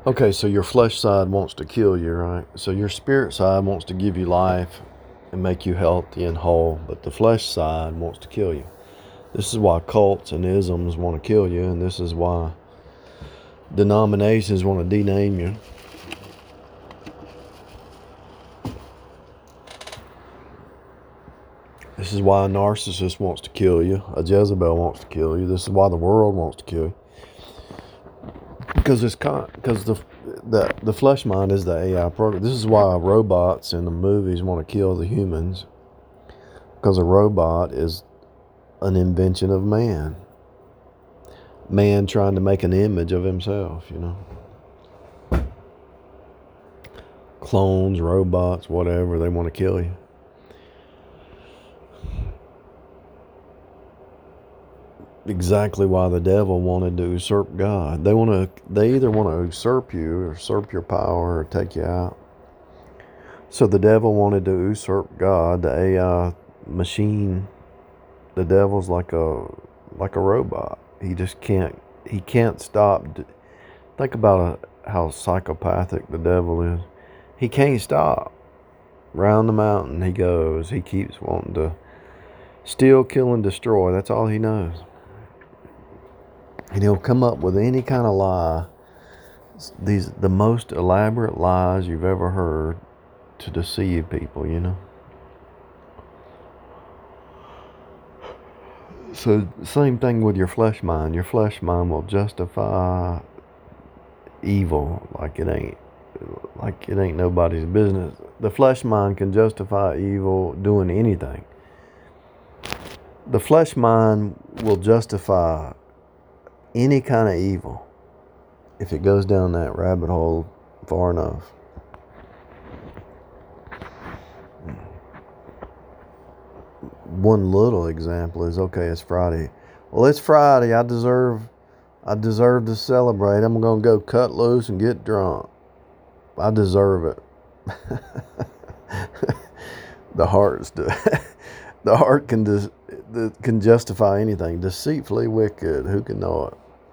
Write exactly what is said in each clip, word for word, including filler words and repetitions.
Okay, so your flesh side wants to kill you, right? So your spirit side wants to give you life and make you healthy and whole, but the flesh side wants to kill you. This is why cults and isms want to kill you, and this is why denominations want to dename you. This is why a narcissist wants to kill you. A Jezebel wants to kill you. This is why the world wants to kill you. Because it's con- because the the the flesh mind is the A I program. This is why robots in the movies want to kill the humans. Because a robot is an invention of man. Man trying to make an image of himself, you know. Clones, robots, whatever, they want to kill you. Exactly why the devil wanted to usurp God. They want to. They either want to usurp you, or usurp your power, or take you out. So the devil wanted to usurp God, the A I machine. The devil's like a like a robot. He just can't. He can't stop. Think about a, how psychopathic the devil is. He can't stop. Round the mountain he goes. He keeps wanting to steal, kill, and destroy. That's all he knows. And he'll come up with any kind of lie. These the most elaborate lies you've ever heard to deceive people, you know. So same thing with your flesh mind. Your flesh mind will justify evil like it ain't like it ain't nobody's business. The flesh mind can justify evil doing anything. The flesh mind will justify any kind of evil if it goes down that rabbit hole far enough. One little example is, okay, it's Friday. Well, it's Friday. I deserve I deserve to celebrate. I'm going to go cut loose and get drunk. I deserve it. The heart's the heart can dis, can justify anything. Deceitfully wicked, who can know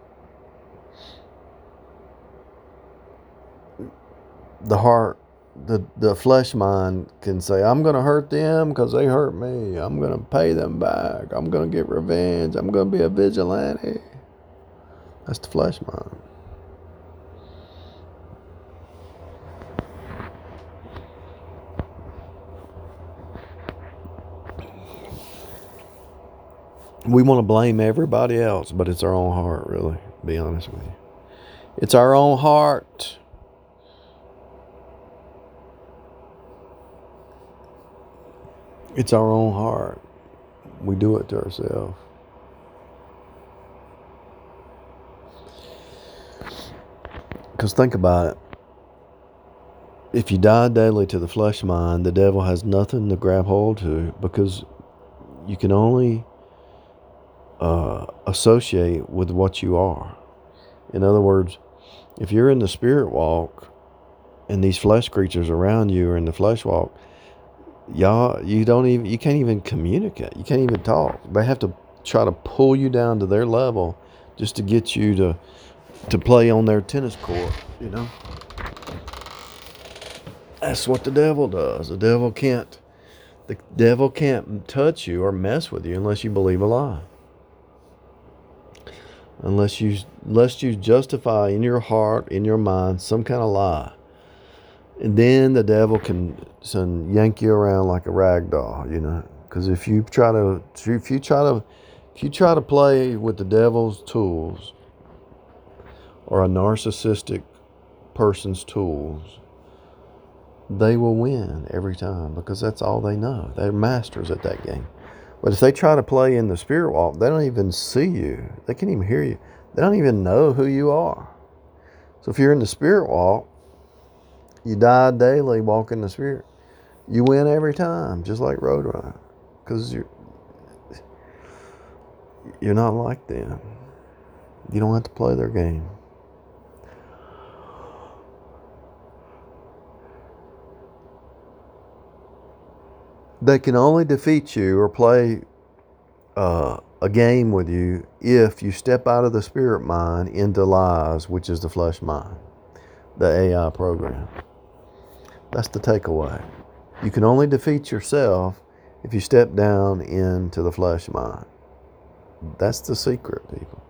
it? The heart, the the flesh mind can say, I'm going to hurt them because they hurt me. I'm going to pay them back. I'm going to get revenge. I'm going to be a vigilante. That's the flesh mind. We want to blame everybody else, but it's our own heart, really, to be honest with you. It's our own heart. It's our own heart. We do it to ourselves. Because think about it. If you die daily to the flesh mind, the devil has nothing to grab hold to, because you can only uh, associate with what you are. In other words, if you're in the spirit walk and these flesh creatures around you are in the flesh walk, y'all, you don't even, you can't even communicate. You can't even talk. They have to try to pull you down to their level just to get you to to play on their tennis court, you know. That's what the devil does. The devil can't the devil can't touch you or mess with you unless you believe a lie. Unless you unless you justify in your heart, in your mind, some kind of lie. And then the devil can, can yank you around like a rag doll, you know. Because if you try to if you try to if you try to play with the devil's tools, or a narcissistic person's tools, they will win every time, because that's all they know. They're masters at that game. But if they try to play in the spirit walk, they don't even see you. They can't even hear you. They don't even know who you are. So if you're in the spirit walk, you die daily walking the spirit, you win every time, just like Roadrunner, because you're, you're not like them. You don't have to play their game. They can only defeat you or play uh, a game with you if you step out of the spirit mind into lies, which is the flesh mind. the A I program. That's the takeaway. You can only defeat yourself if you step down into the flesh mind. That's the secret, people.